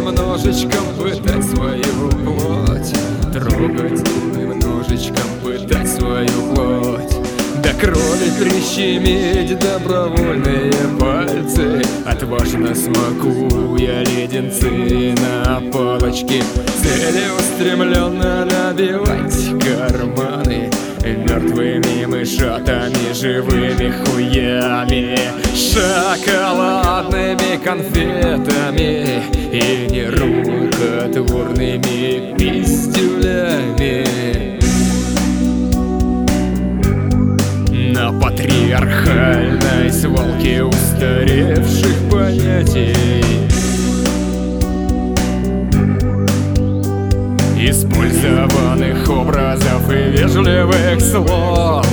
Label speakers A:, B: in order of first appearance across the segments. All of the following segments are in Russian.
A: немножечко пытать свою плоть, трогать немножечко пытать свою плоть, до крови прищемить добровольные пальцы. Отважно смакуя леденцы на палочке, целеустремленно набивать карманы мертвыми мышатами, живыми хуями, шоколадными конфетами и нерукотворными пиздюлями. На патриархальной свалке устаревших понятий, использованных образов и вежливых слов,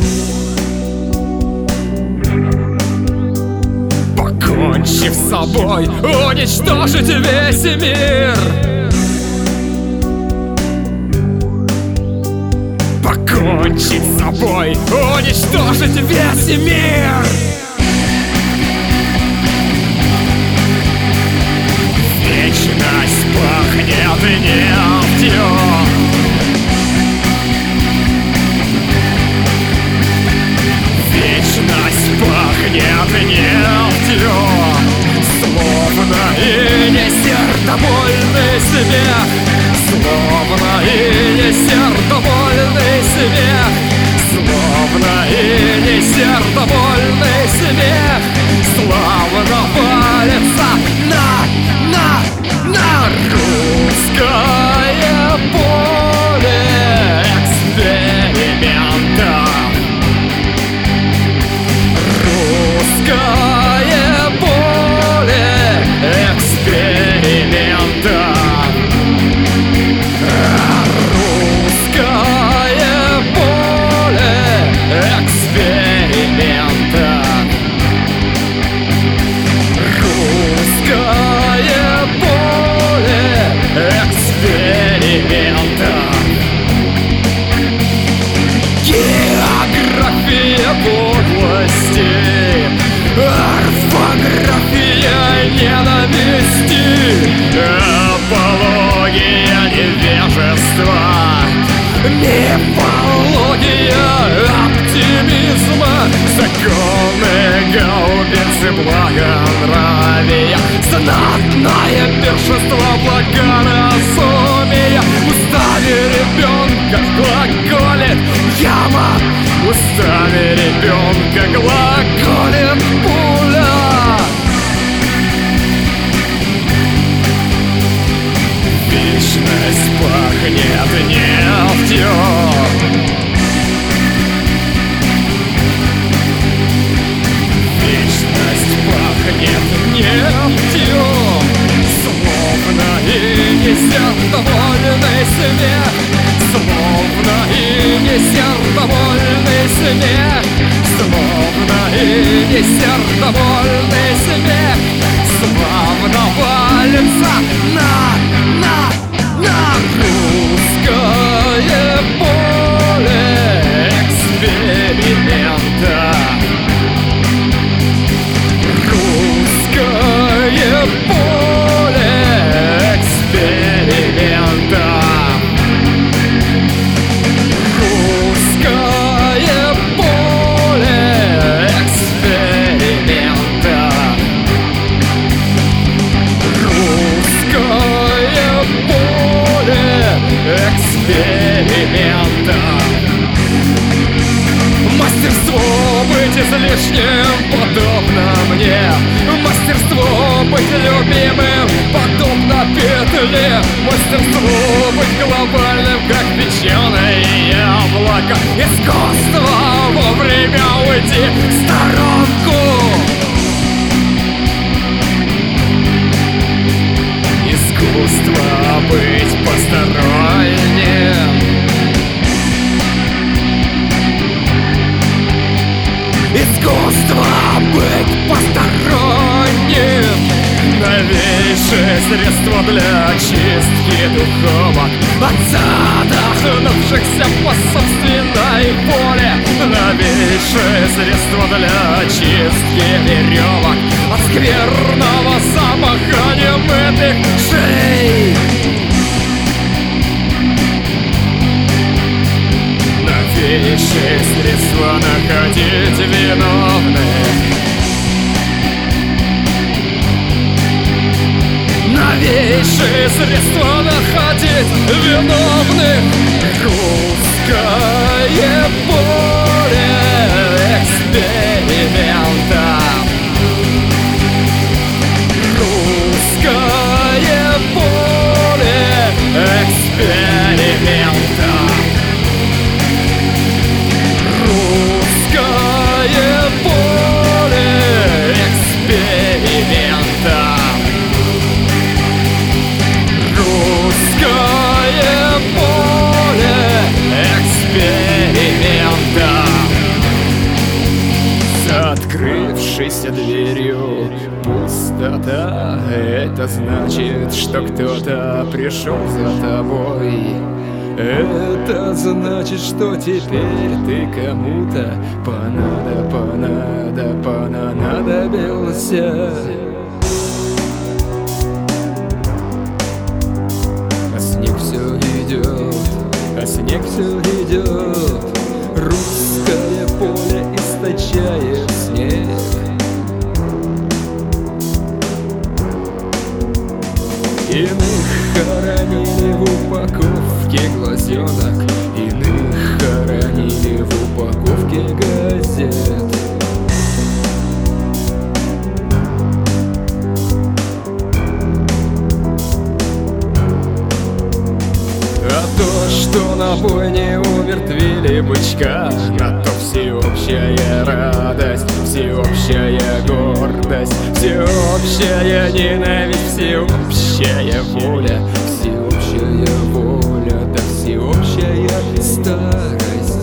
A: покончив с собой, уничтожить весь мир. Покончить с собой, уничтожить весь мир. Вечность пахнет нефтью, вечность пахнет нефтью, словно и не сердобольный смех, словно и не сердобольный смех, словно и не сердобольный смех, славно валится на русское поле экспериментов, русское поле экспериментов, русское поле экспериментов, русское поле экспериментов. География подлости, орфография ненависти, апология невежества, мифология оптимизма, законы гаубицы благонравия, знатное пиршество благоразумия. Устами ребенка глаголит яма, устами ребенка глаголит пуля. Вечность пахнет нефтью, вечность пахнет нефтью, словно и не сердобольный смех, словно и не сердобольный смех, словно и не сердобольный смех, славно валится на русское поле эксперимента, русское поле эксперимента, русское поле эксперимента, русское поле эксперимента. Мастерство быть излишним подобно мне, мастерство быть любимым подобно петле, мастерство быть глобальным, как печеное яблоко, искусство вовремя уйти в сторонку, искусство быть посторонним, искусство быть посторонним, новейшее средство для очистки духовок от задохнувшихся по собственной воле, новейшее средство для очистки веревок от скверного запаха немытых лучшие средства находить виновных. Русское поле эксперимента. Русское поле эксперимента. Русское поле эксперимента. Русское поле эксперимента. За открывшейся дверью пустота. Это значит, что кто-то пришел за тобой. Это значит, что теперь ты кому-то понадобился. А снег все идет, а снег все идет. Русское поле источает снег. Иных хоронили в упаковке глазенок, иных хоронили в упаковке газет. А то, что на бойне умертвили бычка, на то всеобщая радость, всеобщая гордость, всеобщая ненависть, всеобщая воля, всеобщая воля, да всеобщая старость.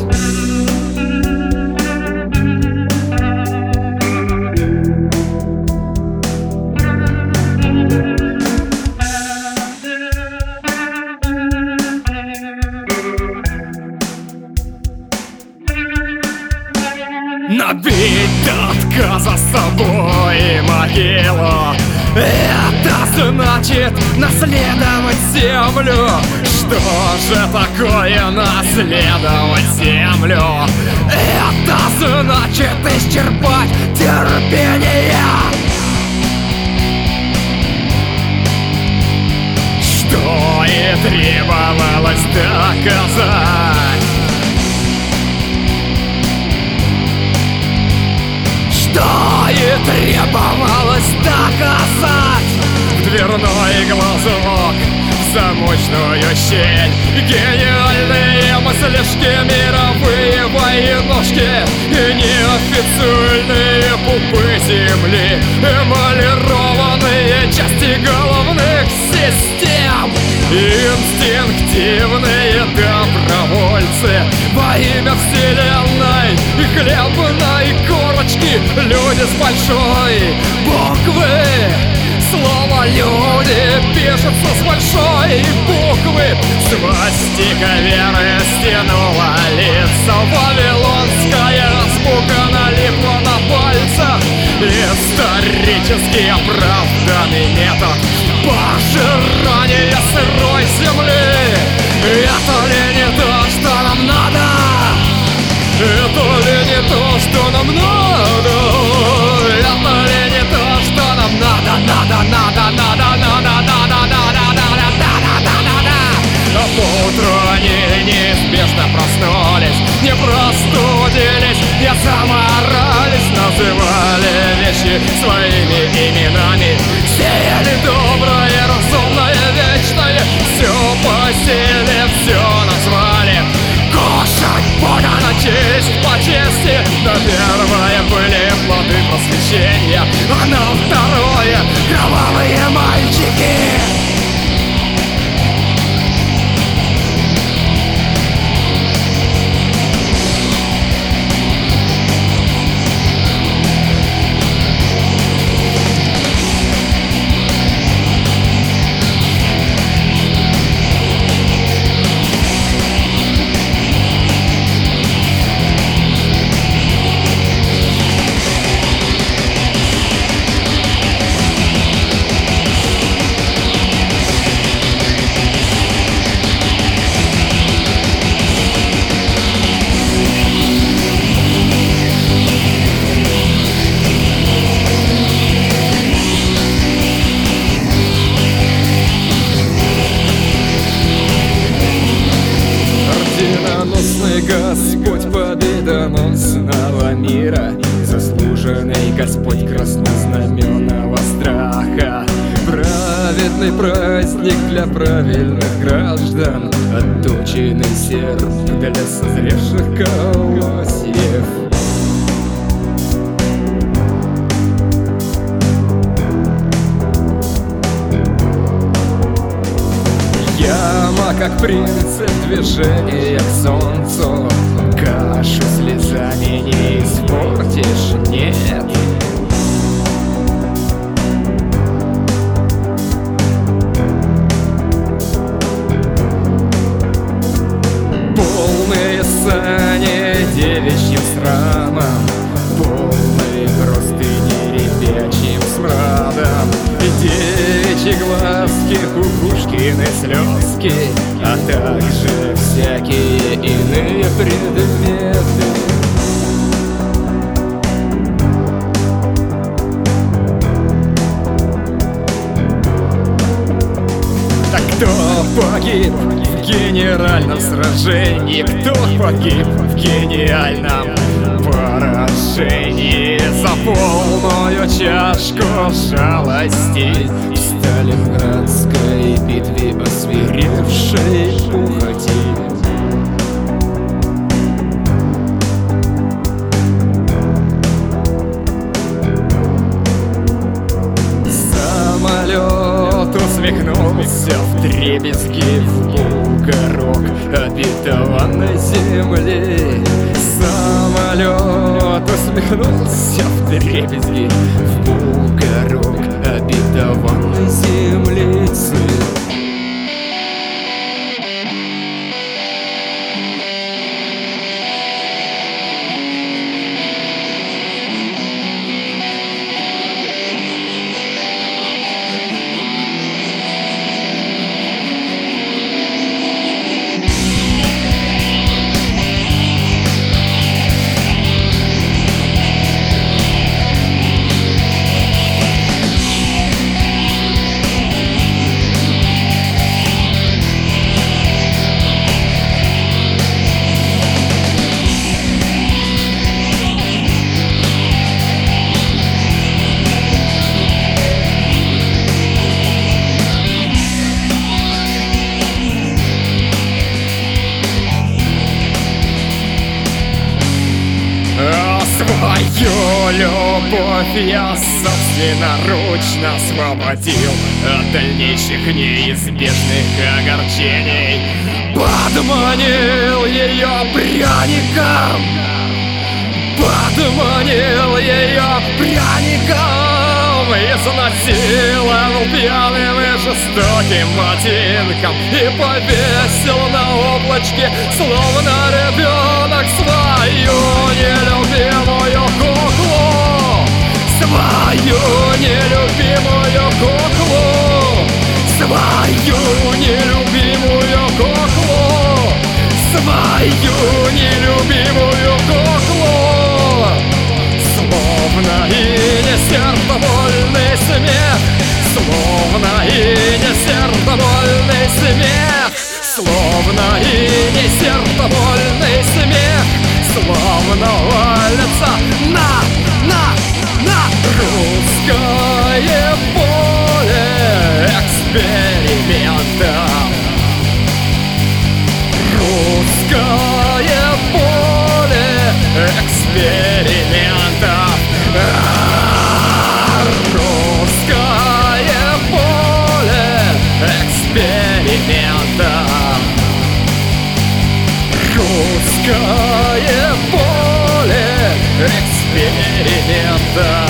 A: Набить до отказа с собой могилу. Это значит наследовать землю. Что же такое наследовать землю? Это значит исчерпать терпение. Что и требовалось доказать. Что и требовалось доказать. В дверной глазок, в замочную щель, гениальные мыслишки, мировые войнушки и неофициальные пупы земли, эмалированные части головных систем, инстинктивные добровольцы во имя вселенной и хлебной корочки. Люди с большой буквы. Слово «люди» пишется с большой буквы. Свастика веры стянула лица. Вавилонская азбука налипла на пальцах. Исторически оправданный метод пожирания сырой земли. Это ли не то, что нам надо? Это ли не то, что нам надо? Это ли не то, что нам надо? Надо. А поутру они неизбежно проснулись, не простудились, не заморались, называли вещи своими именами, сеяли доброе, разумное, вечное, все по силе, все назвали. Кушать подано честь по чести. На первое были плоды просвещения, а на второе кровавые мальчики. Славный праздник для правильных граждан, отточенный серп для созревших колосьев. Яма, как принцип движения к солнцу, кашу слезами не испортишь, нет. Полные сани девичьим срамом, полные простыни ребячьим смрадом, девичьи глазки, кукушкины слезки, а также всякие иные предметы. Так кто погиб в генеральном сражении? Кто погиб в гениальном поражении? За полную чашку жалости в Сталинградской битве освиревшей пухоти. Самолет усмехнулся вдребезги в бугорок обетованной земли. Самолет усмехнулся вдребезги в бугорок обетованной землицы. Свою любовь я собственноручно освободил от дальнейших неизбежных огорчений. Подманил ее пряником, подманил ее пряником, изнасиловал пьяным и жестоким ботинком и повесил на облачке, словно ребенок, свою нелюбимую куклу, свою нелюбимую куклу, свою нелюбимую куклу, свою нелюбимую куклу. Словно и не сердобольный смех, словно и не сердобольный смех, словно и не сердобольный смех, словно валится на русское поле эксперимента. Русское поле эксперимента. Русское поле эксперимента. Русское поле эксперимента.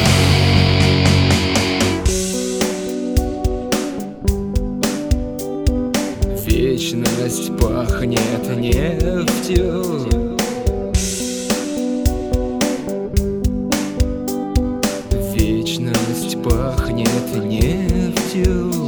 A: Вечность пахнет нефтью. Вечность пахнет нефтью.